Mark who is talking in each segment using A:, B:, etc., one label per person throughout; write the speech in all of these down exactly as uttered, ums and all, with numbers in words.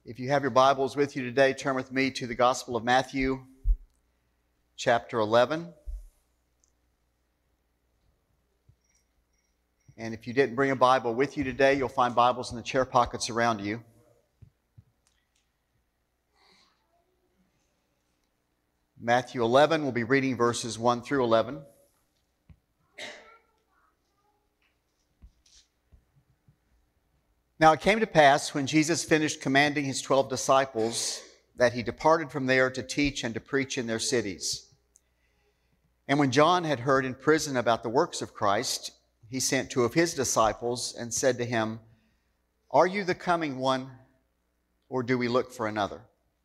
A: If you have your Bibles with you today, turn with me to the Gospel of Matthew, chapter eleven. And if you didn't bring a Bible with you today, you'll find Bibles in the chair pockets around you. Matthew eleven, we'll be reading verses one through eleven. Now it came to pass, when Jesus finished commanding his twelve disciples, that he departed from there to teach and to preach in their cities. And when John had heard in prison about the works of Christ, he sent two of his disciples and said to him, "Are you the coming one, or do we look for another?"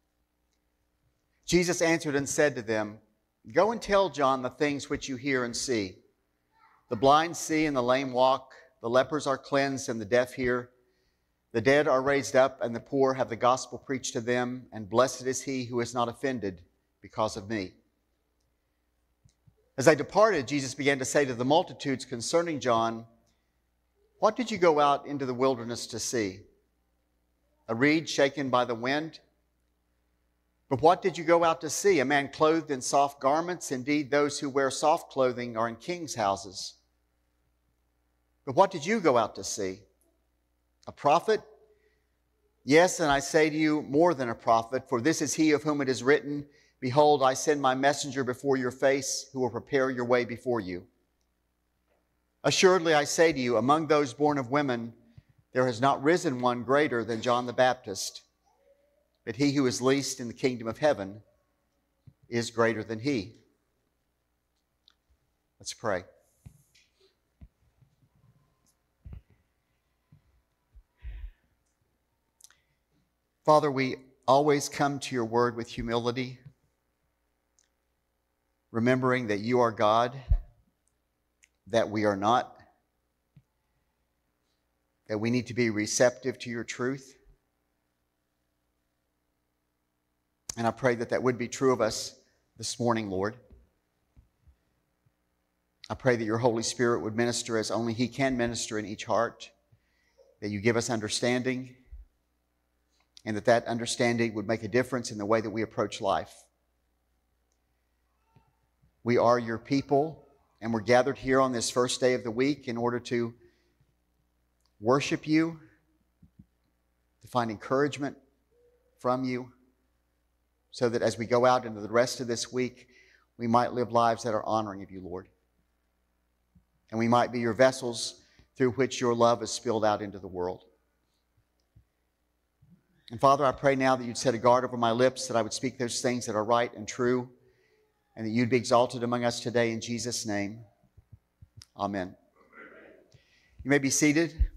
A: Jesus answered and said to them, "Go and tell John the things which you hear and see. The blind see and the lame walk, the lepers are cleansed and the deaf hear. The dead are raised up, and the poor have the gospel preached to them, and blessed is he who is not offended because of me." As they departed, Jesus began to say to the multitudes concerning John, "What did you go out into the wilderness to see? A reed shaken by the wind? But what did you go out to see? A man clothed in soft garments? Indeed, those who wear soft clothing are in kings' houses. But what did you go out to see? A prophet? Yes, and I say to you, more than a prophet, for this is he of whom it is written, 'Behold, I send my messenger before your face, who will prepare your way before you.' Assuredly, I say to you, among those born of women, there has not risen one greater than John the Baptist. But he who is least in the kingdom of heaven is greater than he." Let's pray. Father, we always come to your word with humility, remembering that you are God, that we are not, that we need to be receptive to your truth. And I pray that that would be true of us this morning, Lord. I pray that your Holy Spirit would minister as only he can minister in each heart, that you give us understanding, and that that understanding would make a difference in the way that we approach life. We are your people, and we're gathered here on this first day of the week in order to worship you, to find encouragement from you, so that as we go out into the rest of this week, we might live lives that are honoring of you, Lord. And we might be your vessels through which your love is spilled out into the world. And Father, I pray now that you'd set a guard over my lips, that I would speak those things that are right and true, and that you'd be exalted among us today in Jesus' name. Amen. You may be seated.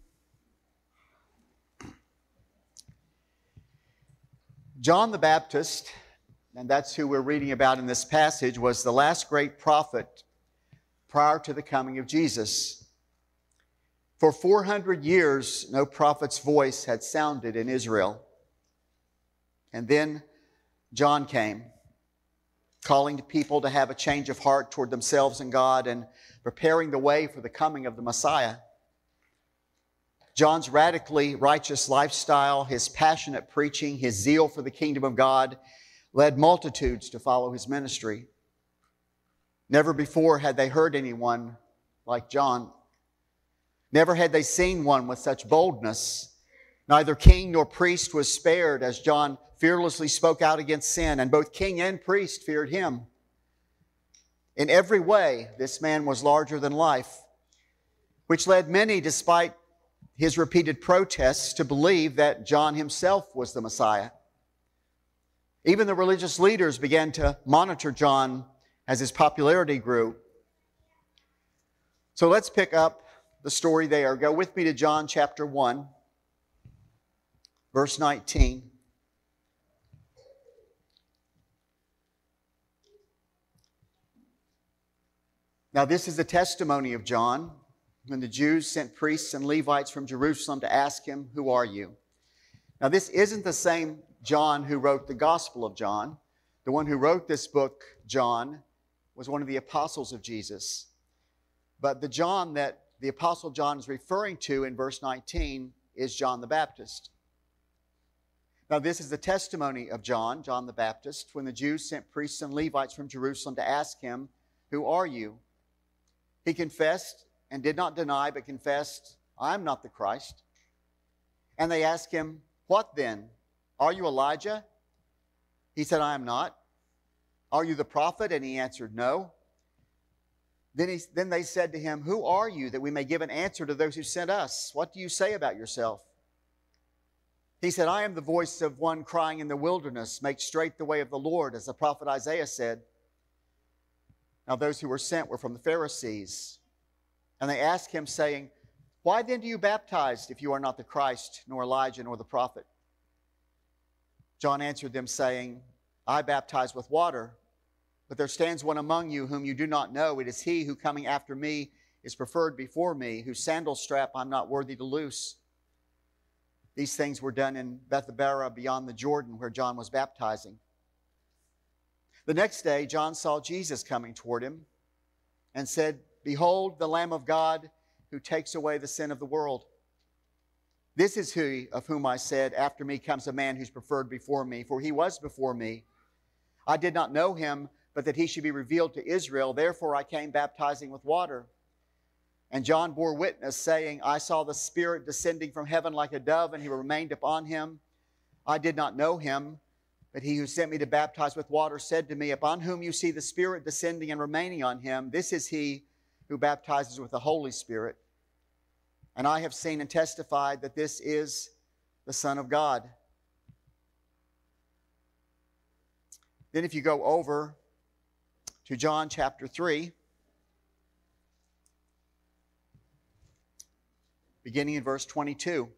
A: John the Baptist, and that's who we're reading about in this passage, was the last great prophet prior to the coming of Jesus. For four hundred years, no prophet's voice had sounded in Israel. And then John came, calling to people to have a change of heart toward themselves and God, and preparing the way for the coming of the Messiah. John's radically righteous lifestyle, his passionate preaching, his zeal for the kingdom of God led multitudes to follow his ministry. Never before had they heard anyone like John. Never had they seen one with such boldness. Neither king nor priest was spared as John fearlessly spoke out against sin, and both king and priest feared him. In every way, this man was larger than life, which led many, despite his repeated protests, to believe that John himself was the Messiah. Even the religious leaders began to monitor John as his popularity grew. So let's pick up the story there. Go with me to John chapter one, verse nineteen. Now this is the testimony of John, when the Jews sent priests and Levites from Jerusalem to ask him, "Who are you?" Now this isn't the same John who wrote the Gospel of John. The one who wrote this book, John, was one of the apostles of Jesus. But the John that the Apostle John is referring to in verse nineteen is John the Baptist. Now this is the testimony of John, John the Baptist, when the Jews sent priests and Levites from Jerusalem to ask him, "Who are you?" He confessed and did not deny, but confessed, "I am not the Christ." And they asked him, "What then? Are you Elijah?" He said, "I am not." "Are you the prophet?" And he answered, "No." Then, he, then they said to him, "Who are you, that we may give an answer to those who sent us? What do you say about yourself?" He said, "I am the voice of one crying in the wilderness, 'Make straight the way of the Lord,' as the prophet Isaiah said." Now those who were sent were from the Pharisees. And they asked him, saying, "Why then do you baptize if you are not the Christ, nor Elijah, nor the prophet?" John answered them, saying, "I baptize with water, but there stands one among you whom you do not know. It is he who, coming after me, is preferred before me, whose sandal strap I'm not worthy to loose." These things were done in Bethabara beyond the Jordan, where John was baptizing. The next day, John saw Jesus coming toward him and said, "Behold, the Lamb of God who takes away the sin of the world. This is he of whom I said, 'After me comes a man who's preferred before me,' for he was before me. I did not know him, but that he should be revealed to Israel. Therefore I came baptizing with water." And John bore witness, saying, "I saw the Spirit descending from heaven like a dove, and he remained upon him. I did not know him, but he who sent me to baptize with water said to me, 'Upon whom you see the Spirit descending and remaining on him, this is he who baptizes with the Holy Spirit.' And I have seen and testified that this is the Son of God." Then if you go over to John chapter three, beginning in verse twenty-two.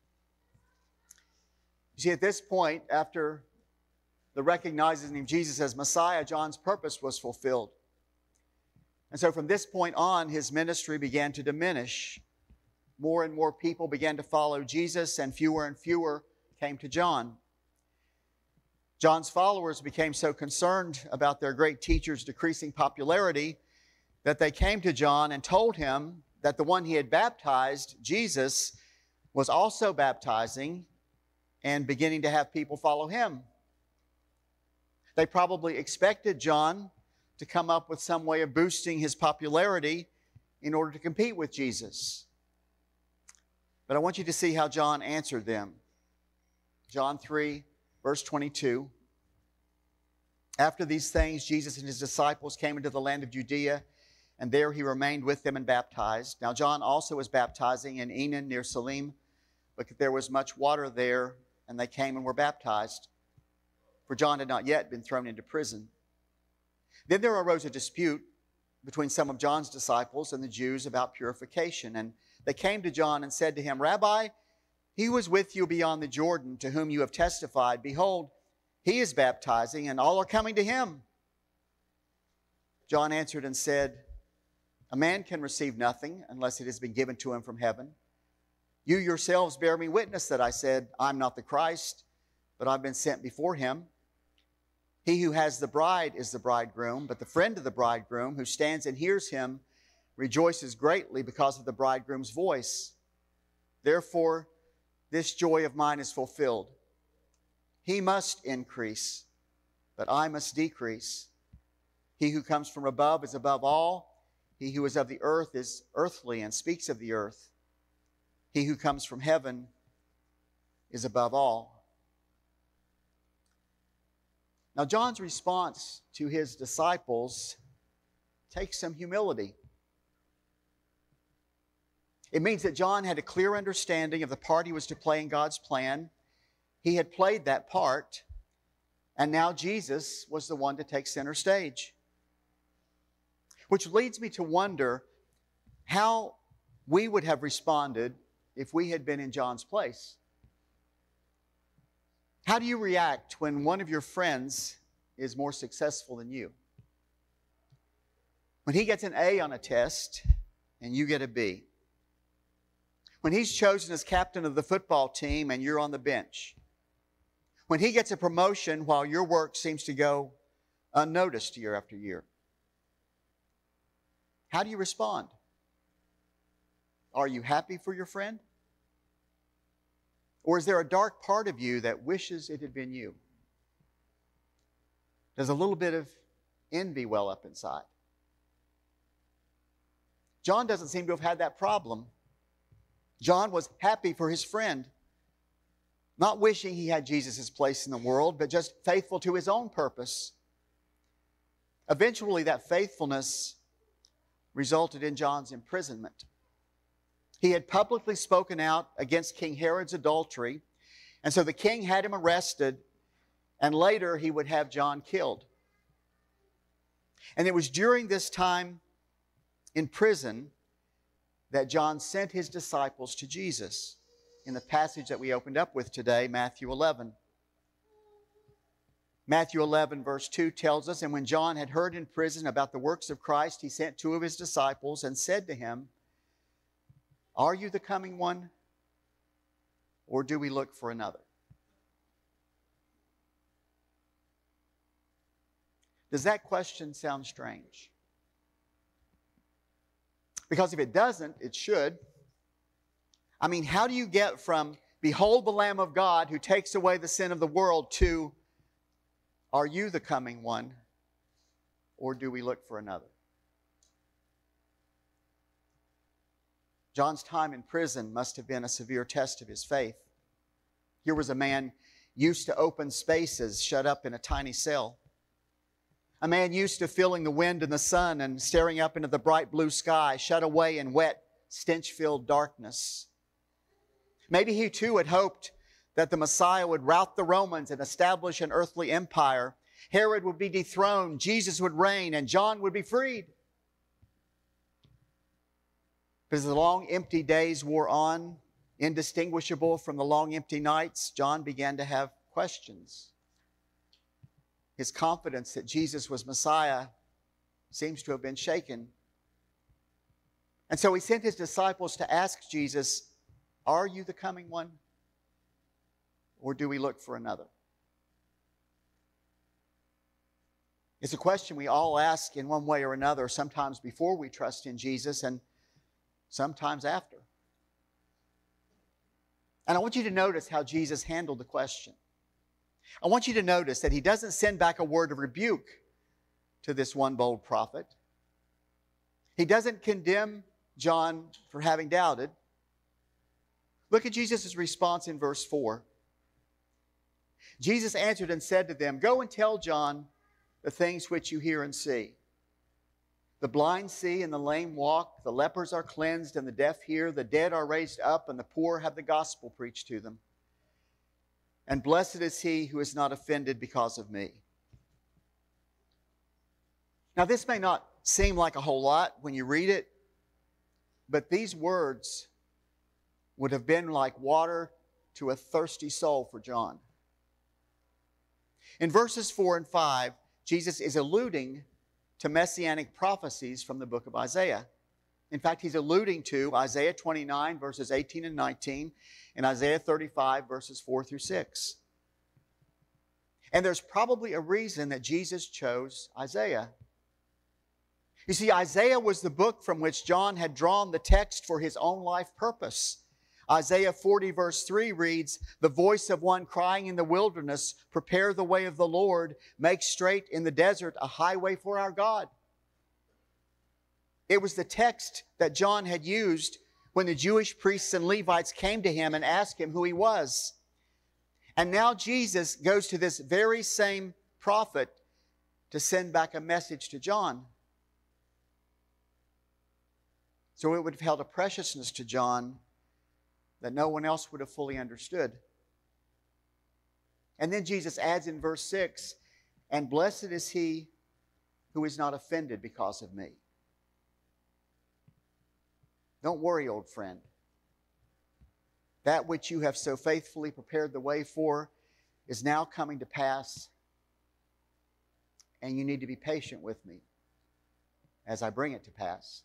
A: You see, at this point, after the recognizing of Jesus as Messiah, John's purpose was fulfilled. And so from this point on, his ministry began to diminish. More and more people began to follow Jesus, and fewer and fewer came to John. John's followers became so concerned about their great teacher's decreasing popularity that they came to John and told him that the one he had baptized, Jesus, was also baptizing and beginning to have people follow him. They probably expected John to come up with some way of boosting his popularity in order to compete with Jesus. But I want you to see how John answered them. John three, verse twenty-two. After these things, Jesus and his disciples came into the land of Judea, and there he remained with them and baptized. Now John also was baptizing in Enon near Salim, but there was much water there, and they came and were baptized. For John had not yet been thrown into prison. Then there arose a dispute between some of John's disciples and the Jews about purification. And they came to John and said to him, "Rabbi, he was with you beyond the Jordan, to whom you have testified. Behold, he is baptizing, and all are coming to him." John answered and said, "A man can receive nothing unless it has been given to him from heaven. You yourselves bear me witness that I said, 'I'm not the Christ, but I've been sent before him.' He who has the bride is the bridegroom, but the friend of the bridegroom who stands and hears him rejoices greatly because of the bridegroom's voice. Therefore, this joy of mine is fulfilled. He must increase, but I must decrease. He who comes from above is above all. He who is of the earth is earthly and speaks of the earth. He who comes from heaven is above all." Now, John's response to his disciples takes some humility. It means that John had a clear understanding of the part he was to play in God's plan. He had played that part, and now Jesus was the one to take center stage. Which leads me to wonder how we would have responded if we had been in John's place. How do you react when one of your friends is more successful than you? When he gets an A on a test and you get a B. When he's chosen as captain of the football team and you're on the bench. When he gets a promotion while your work seems to go unnoticed year after year. How do you respond? Are you happy for your friend? Or is there a dark part of you that wishes it had been you? Does a little bit of envy well up inside? John doesn't seem to have had that problem. John was happy for his friend, not wishing he had Jesus' place in the world, but just faithful to his own purpose. Eventually, that faithfulness resulted in John's imprisonment. He had publicly spoken out against King Herod's adultery, and so the king had him arrested, and later he would have John killed. And it was during this time in prison that John sent his disciples to Jesus in the passage that we opened up with today, Matthew eleven. Matthew eleven, verse two tells us, "And when John had heard in prison about the works of Christ, he sent two of his disciples and said to him, 'Are you the coming one, or do we look for another?'" Does that question sound strange? Because if it doesn't, it should. I mean, how do you get from, "Behold the Lamb of God who takes away the sin of the world," to, "Are you the coming one, or do we look for another?" John's time in prison must have been a severe test of his faith. Here was a man used to open spaces, shut up in a tiny cell. A man used to feeling the wind and the sun and staring up into the bright blue sky, shut away in wet, stench-filled darkness. Maybe he too had hoped that the Messiah would rout the Romans and establish an earthly empire. Herod would be dethroned, Jesus would reign, and John would be freed. But as the long, empty days wore on, indistinguishable from the long, empty nights, John began to have questions. His confidence that Jesus was Messiah seems to have been shaken. And so he sent his disciples to ask Jesus, "Are you the coming one, or do we look for another?" It's a question we all ask in one way or another, sometimes before we trust in Jesus and sometimes after. And I want you to notice how Jesus handled the question. I want you to notice that he doesn't send back a word of rebuke to this one bold prophet. He doesn't condemn John for having doubted. Look at Jesus' response in verse four. Jesus answered and said to them, "Go and tell John the things which you hear and see. The blind see and the lame walk, the lepers are cleansed and the deaf hear, the dead are raised up and the poor have the gospel preached to them. And blessed is he who is not offended because of me." Now, this may not seem like a whole lot when you read it, but these words would have been like water to a thirsty soul for John. In verses four and five, Jesus is alluding to messianic prophecies from the book of Isaiah. In fact, he's alluding to Isaiah twenty-nine, verses eighteen and nineteen, and Isaiah thirty-five, verses four through six. And there's probably a reason that Jesus chose Isaiah. You see, Isaiah was the book from which John had drawn the text for his own life purpose. Isaiah forty, verse three reads, "The voice of one crying in the wilderness, prepare the way of the Lord, make straight in the desert a highway for our God." It was the text that John had used when the Jewish priests and Levites came to him and asked him who he was. And now Jesus goes to this very same prophet to send back a message to John. So it would have held a preciousness to John that no one else would have fully understood. And then Jesus adds in verse six, "And blessed is he who is not offended because of me." Don't worry, old friend. That which you have so faithfully prepared the way for is now coming to pass, and you need to be patient with me as I bring it to pass.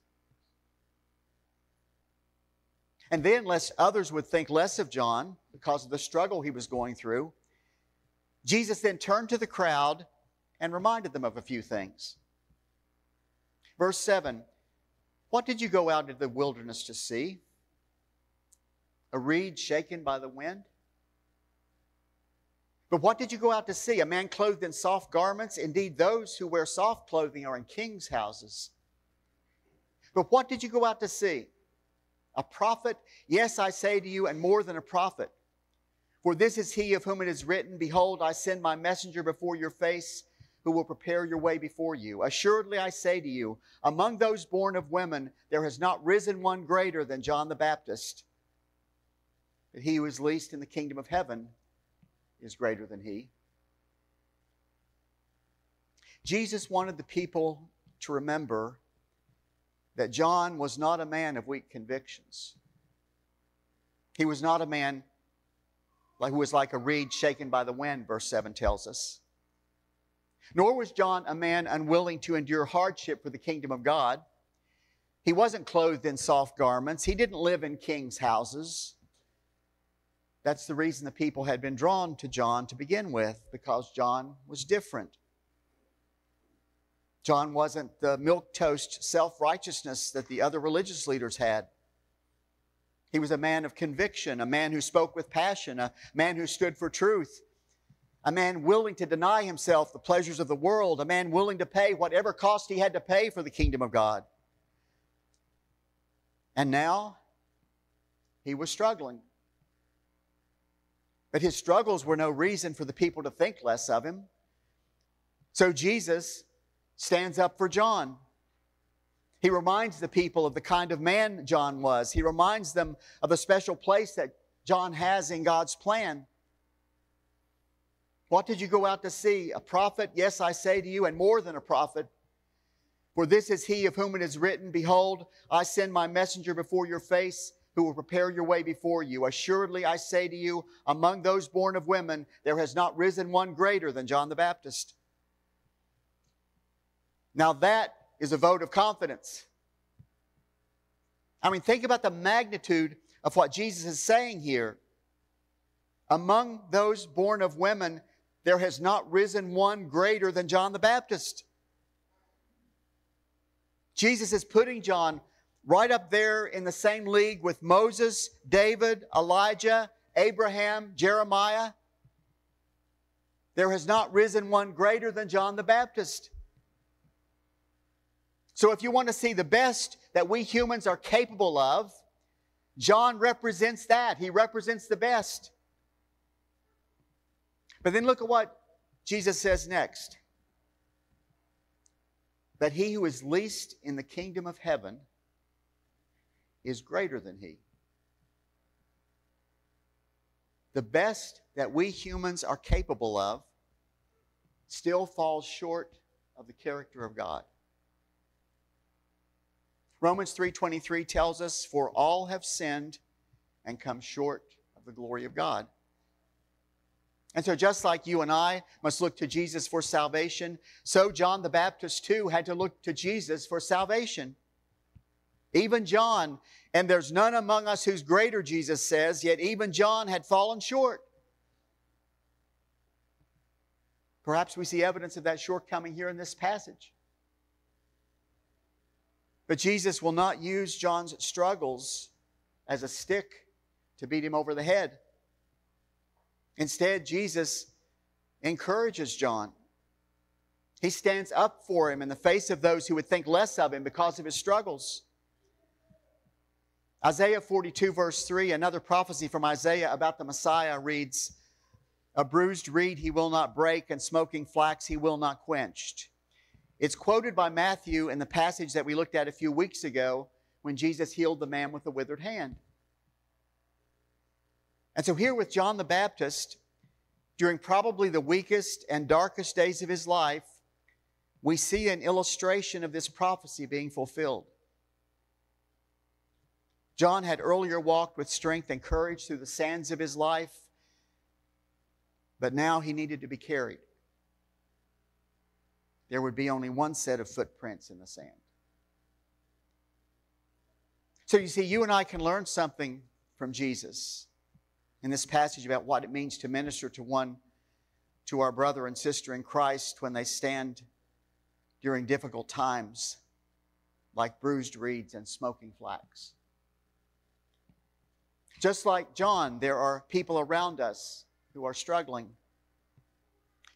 A: And then, lest others would think less of John because of the struggle he was going through, Jesus then turned to the crowd and reminded them of a few things. Verse seven, "What did you go out into the wilderness to see? A reed shaken by the wind? But what did you go out to see? A man clothed in soft garments? Indeed, those who wear soft clothing are in kings' houses. But what did you go out to see? A prophet? Yes, I say to you, and more than a prophet. For this is he of whom it is written, Behold, I send my messenger before your face, who will prepare your way before you. Assuredly, I say to you, among those born of women, there has not risen one greater than John the Baptist. But he who is least in the kingdom of heaven is greater than he. Jesus wanted the people to remember that John was not a man of weak convictions. He was not a man who was like a reed shaken by the wind, verse seven tells us. Nor was John a man unwilling to endure hardship for the kingdom of God. He wasn't clothed in soft garments. He didn't live in kings' houses. That's the reason the people had been drawn to John to begin with, because John was different. John wasn't the milquetoast self-righteousness that the other religious leaders had. He was a man of conviction, a man who spoke with passion, a man who stood for truth, a man willing to deny himself the pleasures of the world, a man willing to pay whatever cost he had to pay for the kingdom of God. And now, he was struggling. But his struggles were no reason for the people to think less of him. So Jesus stands up for John. He reminds the people of the kind of man John was. He reminds them of the special place that John has in God's plan. What did you go out to see? A prophet? Yes, I say to you, and more than a prophet. For this is he of whom it is written, Behold, I send my messenger before your face, who will prepare your way before you. Assuredly, I say to you, among those born of women, there has not risen one greater than John the Baptist. Now that is a vote of confidence. I mean, think about the magnitude of what Jesus is saying here. Among those born of women, there has not risen one greater than John the Baptist. Jesus is putting John right up there in the same league with Moses, David, Elijah, Abraham, Jeremiah. There has not risen one greater than John the Baptist. So if you want to see the best that we humans are capable of, John represents that. He represents the best. But then look at what Jesus says next. That he who is least in the kingdom of heaven is greater than he. The best that we humans are capable of still falls short of the character of God. Romans three twenty-three tells us, For all have sinned and come short of the glory of God. And so just like you and I must look to Jesus for salvation, so John the Baptist too had to look to Jesus for salvation. Even John, and there's none among us who's greater, Jesus says, yet even John had fallen short. Perhaps we see evidence of that shortcoming here in this passage. But Jesus will not use John's struggles as a stick to beat him over the head. Instead, Jesus encourages John. He stands up for him in the face of those who would think less of him because of his struggles. Isaiah forty-two verse three, another prophecy from Isaiah about the Messiah reads, A bruised reed he will not break, and smoking flax he will not quench. It's quoted by Matthew in the passage that we looked at a few weeks ago when Jesus healed the man with the withered hand. And so here with John the Baptist, during probably the weakest and darkest days of his life, we see an illustration of this prophecy being fulfilled. John had earlier walked with strength and courage through the sands of his life, but now he needed to be carried. There would be only one set of footprints in the sand. So you see, you and I can learn something from Jesus in this passage about what it means to minister to one, to our brother and sister in Christ when they stand during difficult times, like bruised reeds and smoking flax. Just like John, there are people around us who are struggling.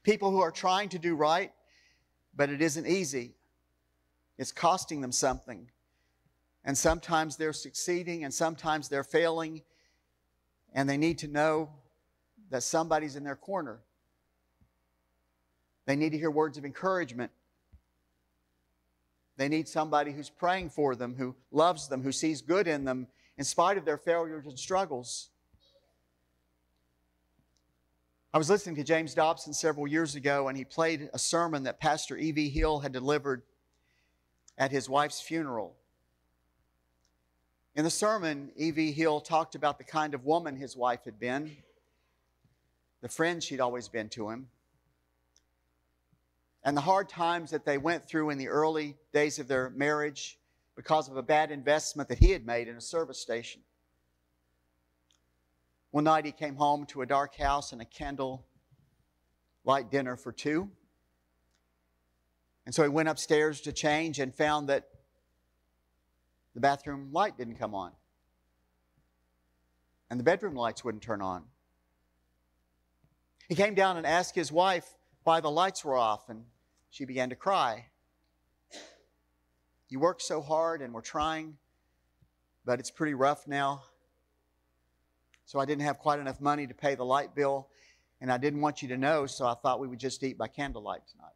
A: People who are trying to do right, but it isn't easy. It's costing them something. And sometimes they're succeeding and sometimes they're failing. And they need to know that somebody's in their corner. They need to hear words of encouragement. They need somebody who's praying for them, who loves them, who sees good in them, in spite of their failures and struggles. I was listening to James Dobson several years ago, and he played a sermon that Pastor E V Hill had delivered at his wife's funeral. In the sermon, E V Hill talked about the kind of woman his wife had been, the friend she'd always been to him, and the hard times that they went through in the early days of their marriage because of a bad investment that he had made in a service station. One night he came home to a dark house and a candle light dinner for two. And so he went upstairs to change and found that the bathroom light didn't come on. And the bedroom lights wouldn't turn on. He came down and asked his wife why the lights were off, and she began to cry. You work so hard and we're trying, but it's pretty rough now. So I didn't have quite enough money to pay the light bill, and I didn't want you to know, so I thought we would just eat by candlelight tonight.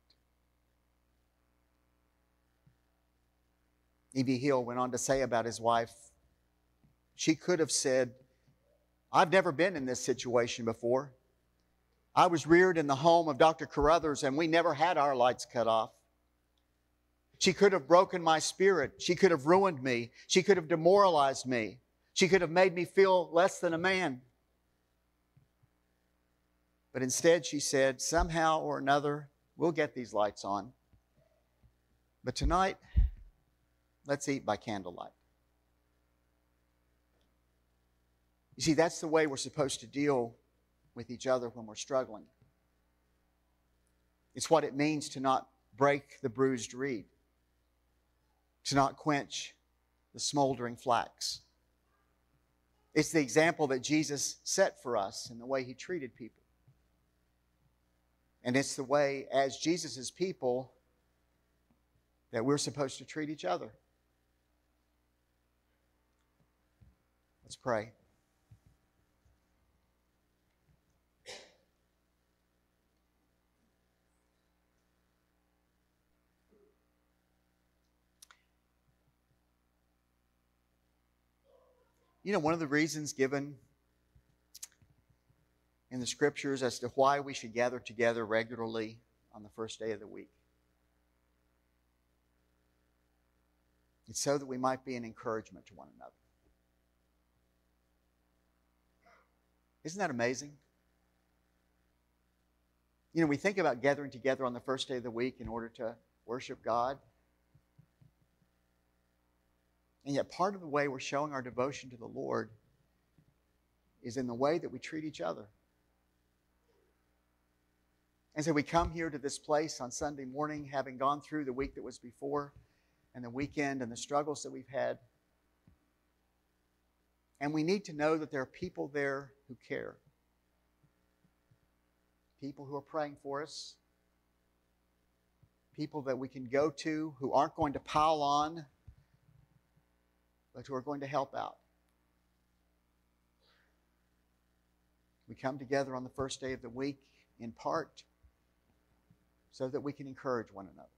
A: E V Hill went on to say about his wife, she could have said, I've never been in this situation before. I was reared in the home of Doctor Carruthers, and we never had our lights cut off. She could have broken my spirit. She could have ruined me. She could have demoralized me. She could have made me feel less than a man. But instead she said, somehow or another, we'll get these lights on. But tonight, let's eat by candlelight. You see, that's the way we're supposed to deal with each other when we're struggling. It's what it means to not break the bruised reed, to not quench the smoldering flax. It's the example that Jesus set for us in the way He treated people. And it's the way, as Jesus' people, that we're supposed to treat each other. Let's pray. You know, one of the reasons given in the Scriptures as to why we should gather together regularly on the first day of the week, it's so that we might be an encouragement to one another. Isn't that amazing? You know, we think about gathering together on the first day of the week in order to worship God. And yet part of the way we're showing our devotion to the Lord is in the way that we treat each other. And so we come here to this place on Sunday morning, having gone through the week that was before and the weekend and the struggles that we've had. And we need to know that there are people there who care. People who are praying for us. People that we can go to who aren't going to pile on, but who are going to help out. We come together on the first day of the week in part so that we can encourage one another.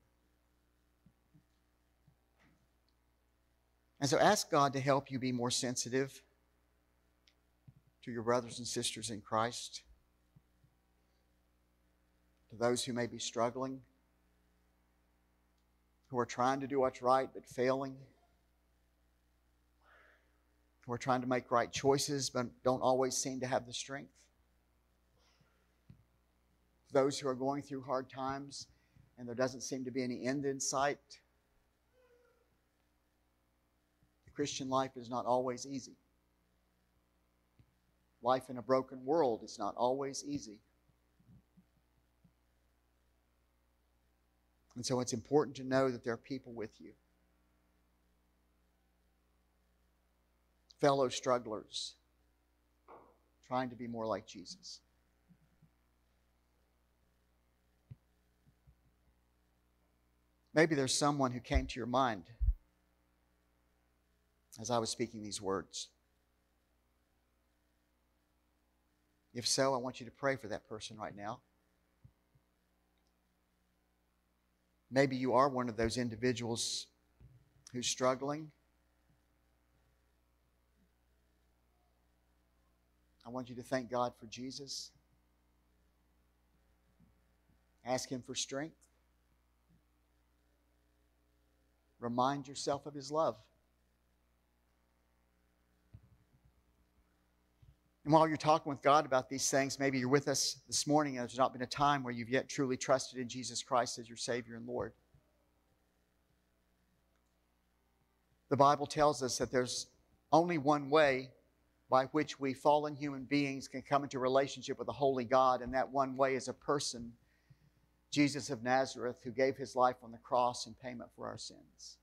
A: And so ask God to help you be more sensitive to your brothers and sisters in Christ, to those who may be struggling, who are trying to do what's right but failing, who are trying to make right choices but don't always seem to have the strength. Those who are going through hard times and there doesn't seem to be any end in sight. The Christian life is not always easy. Life in a broken world is not always easy. And so it's important to know that there are people with you. Fellow strugglers trying to be more like Jesus. Maybe there's someone who came to your mind as I was speaking these words. If so, I want you to pray for that person right now. Maybe you are one of those individuals who's struggling. I want you to thank God for Jesus. Ask Him for strength. Remind yourself of His love. And while you're talking with God about these things, maybe you're with us this morning and there's not been a time where you've yet truly trusted in Jesus Christ as your Savior and Lord. The Bible tells us that there's only one way by which we fallen human beings can come into relationship with a holy God, and that one way is a person, Jesus of Nazareth, who gave His life on the cross in payment for our sins.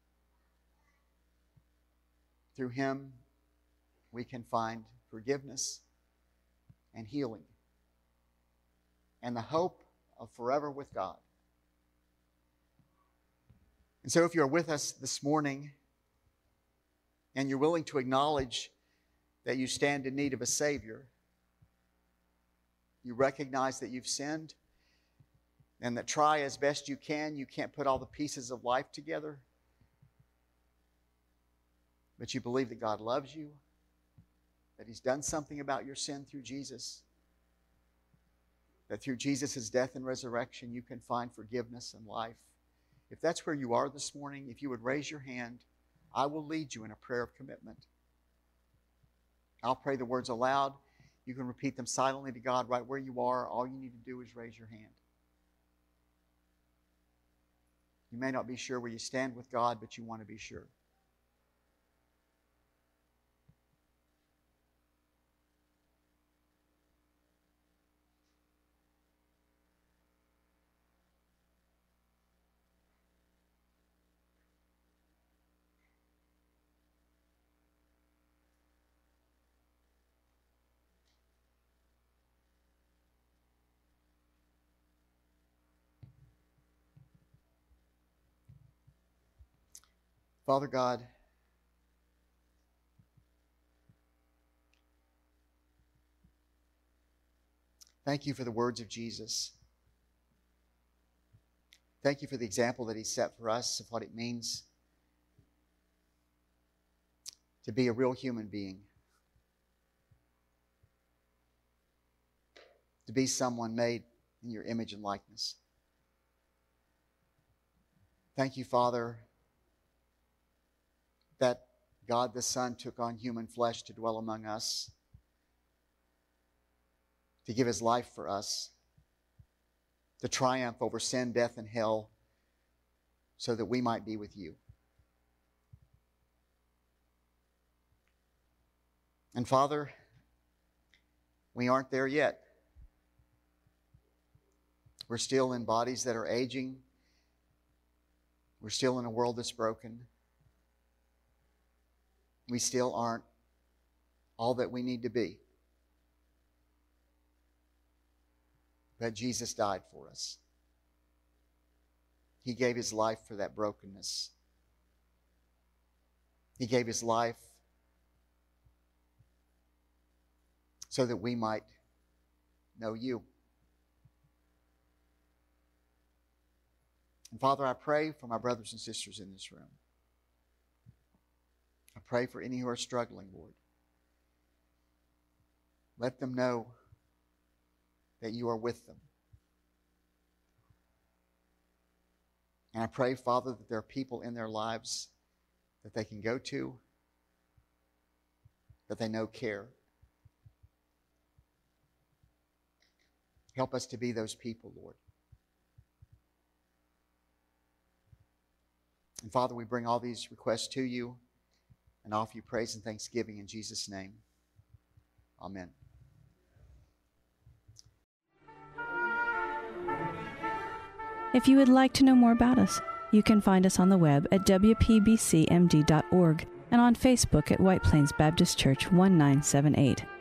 A: Through Him, we can find forgiveness and healing and the hope of forever with God. And so if you're with us this morning and you're willing to acknowledge that you stand in need of a Savior, you recognize that you've sinned, and that try as best you can, you can't put all the pieces of life together, but you believe that God loves you, that He's done something about your sin through Jesus, that through Jesus' death and resurrection you can find forgiveness and life. If that's where you are this morning, if you would raise your hand, I will lead you in a prayer of commitment. I'll pray the words aloud. You can repeat them silently to God right where you are. All you need to do is raise your hand. You may not be sure where you stand with God, but you want to be sure. Father God, thank you for the words of Jesus. Thank you for the example that He set for us of what it means to be a real human being, to be someone made in your image and likeness. Thank you, Father, that God the Son took on human flesh to dwell among us, to give His life for us, to triumph over sin, death, and hell, so that we might be with you. And Father, we aren't there yet. We're still in bodies that are aging. We're still in a world that's broken. We still aren't all that we need to be. But Jesus died for us. He gave His life for that brokenness. He gave His life so that we might know you. And Father, I pray for my brothers and sisters in this room. I pray for any who are struggling, Lord. Let them know that you are with them. And I pray, Father, that there are people in their lives that they can go to, that they know care. Help us to be those people, Lord. And Father, we bring all these requests to you and offer you praise and thanksgiving in Jesus' name. Amen.
B: If you would like to know more about us, you can find us on the web at w p b c m d dot org and on Facebook at White Plains Baptist Church one nine seven eight.